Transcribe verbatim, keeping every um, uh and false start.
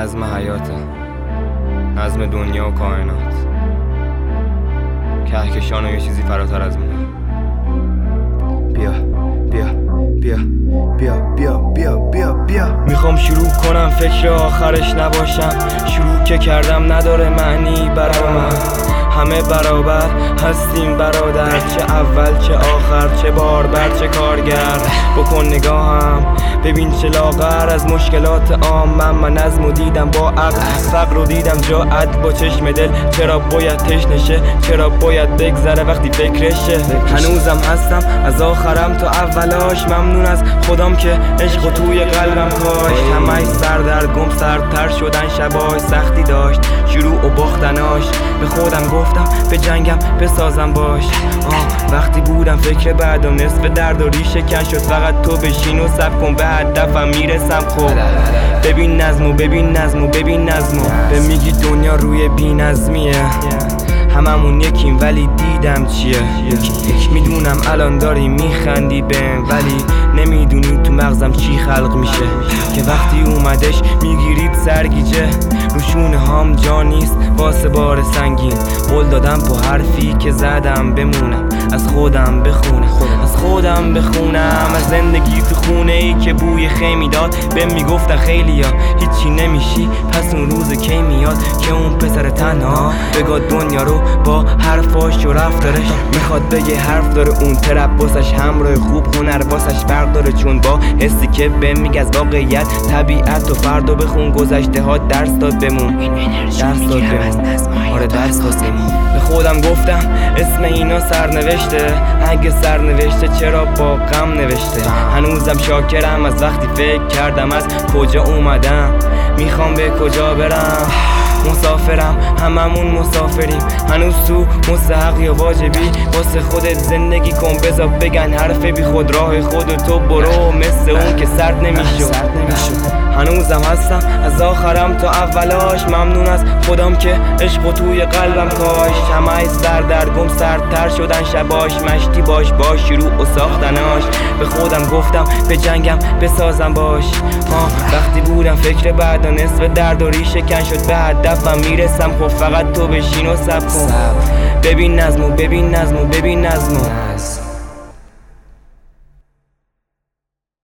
نظم حیاته، نظم دنیا و کائنات، کهکشان و یه چیزی فراتر از اونه. بیا بیا بیا بیا بیا بیا بیا بیا میخوام شروع کنم فکر آخرش نباشم. شروع که کردم نداره معنی برای من. همه برابر هستیم برادر، چه اول چه آخر، چه باربر چه کارگر. بکن نگاهم ببین چه لاغر از مشکلات عام. من من نظم دیدم با عقل، فقر رو دیدم جاعت با چشم دل. چرا باید تشنشه، چرا باید بگذره وقتی فکرشه. هنوزم هستم از آخرم تا اولاش، ممنون از خودم که عشق و توی قلبم کاشت. همش سردرگم سردتر شدن شباش، سختی داشت شروع و باختناش. به خودم گفتم به جنگم بسازم باش. آه وقتی بودم فکر بعدم نصف درد و ریشه کن شد. فقط تو بشین و صبر کن به هدفم میرسم. خب ببین نظمو ببین نظمو ببین نظمو. به میگی دنیا روی بی نظمیه، هممون یکیم ولی دیدم چیه. میدونم الان داری میخندی بهم، ولی نمیدونی تو مغزم چی خلق میشه. که وقتی اومدش میگیرید سرگیجه، روشونه هام جا نیست واسه بار سنگین. قول دادم با حرفی که زدم بمونم، از خودم بخونم از خودم بخونم. از زندگی تو خونه ای که بوی خیمی داد. بهم میگفتن خیلیا هیچی نمیشی، پس اون روز کی میاد که اون پسر تنها بگاد دنیا رو با حرفاش و رفتارش. میخواد بگه حرف داره اون طرف واسش همراه خوب، هنر واسش فرق داره چون با حسی که بهم میگه از واقعیت طبیعت و فردا بخون. گذشته ها درس داد بمون، درس داد بمون، آره درس داد بمون. به خودم گفتم اسم اینا سرنوشته، اگه سرنوشته چرا با غم نوشته. هنوزم شاکرم از وقتی فکر کردم از کجا اومدم، میخوام به کجا برم. مسافرم هممون مسافریم، هنوز تو مستحق یا واجبی. واسه خودت زندگی کن بذار بگن حرف بی خود. راه خود تو برو مثل اون که سرد نمیشد. هنوزم هستم از آخرم تا اولاش، ممنون از خودم که عشق و توی قلبم کاشت. همه سردرگم سردتر شدن شباش، مشتی باش باش شروع و ساختناش. به خودم گفتم به جنگم بسازم باش. ها وقتی بودم فکر بعد و نصف درد و ریشه کن شد به هدفم میرسم. خب فقط تو بشین و صبر کن. ببین نظمو ببین نظمو ببین نظمو.